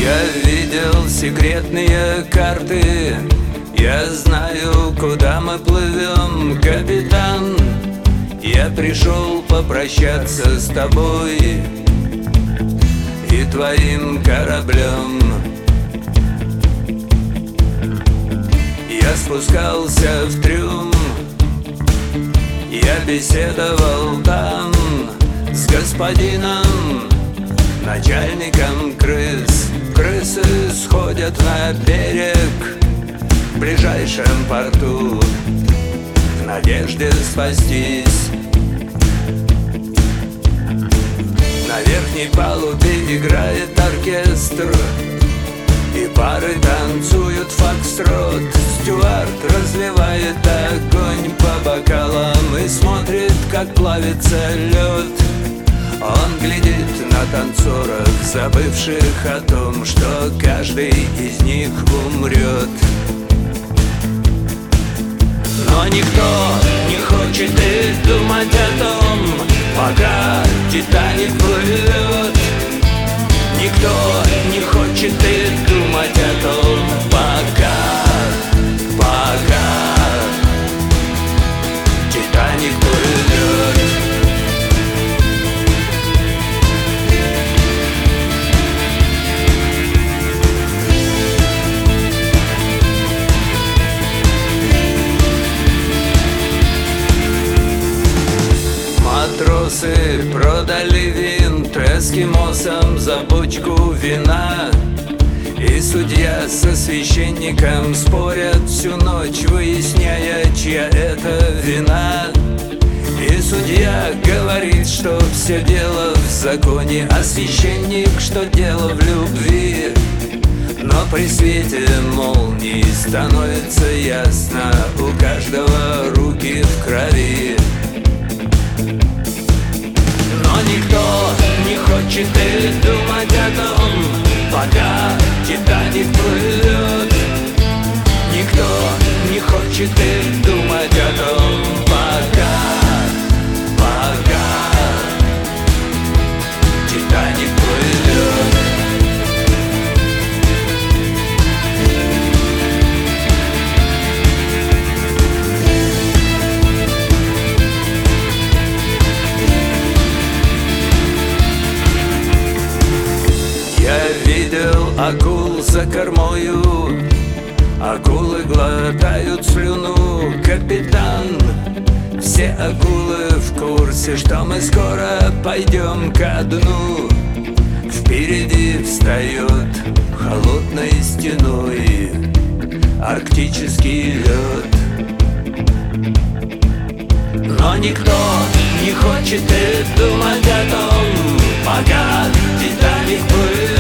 Я видел секретные карты, я знаю, куда мы плывем, капитан. Я пришел попрощаться с тобой и твоим кораблем. Я спускался в трюм, я беседовал там с господином, начальником крыс. Крысы сходят на берег в ближайшем порту в надежде спастись. На верхней палубе играет оркестр, и пары танцуют фокстрот. Стюарт разливает огонь по бокалам и смотрит, как плавится лед. Он глядит на танцоров, забывших о том, что каждый из них умрет. Но никто не хочет и думать о том, пока Титаник плывет. Никто не хочет и думать о том, пока Титаник плывет. Матросы продали винт эскимосам за бочку вина, и судья со священником спорят всю ночь, выясняя, чья это вина. И судья говорит, что все дело в законе, а священник, что дело в любви. Но при свете молнии становится ясно, у каждого руки в крови. Но никто не хочет и думать о том, пока Титаник плывет. Никто не хочет и думать о том, пока Титаник плывет. Я видел акул за кормою, акулы глотают слюну, капитан. Все акулы в курсе, что мы скоро пойдем ко дну. Впереди встает холодной стеной арктический лед. Но никто не хочет и думать о том, пока Титаник плывет.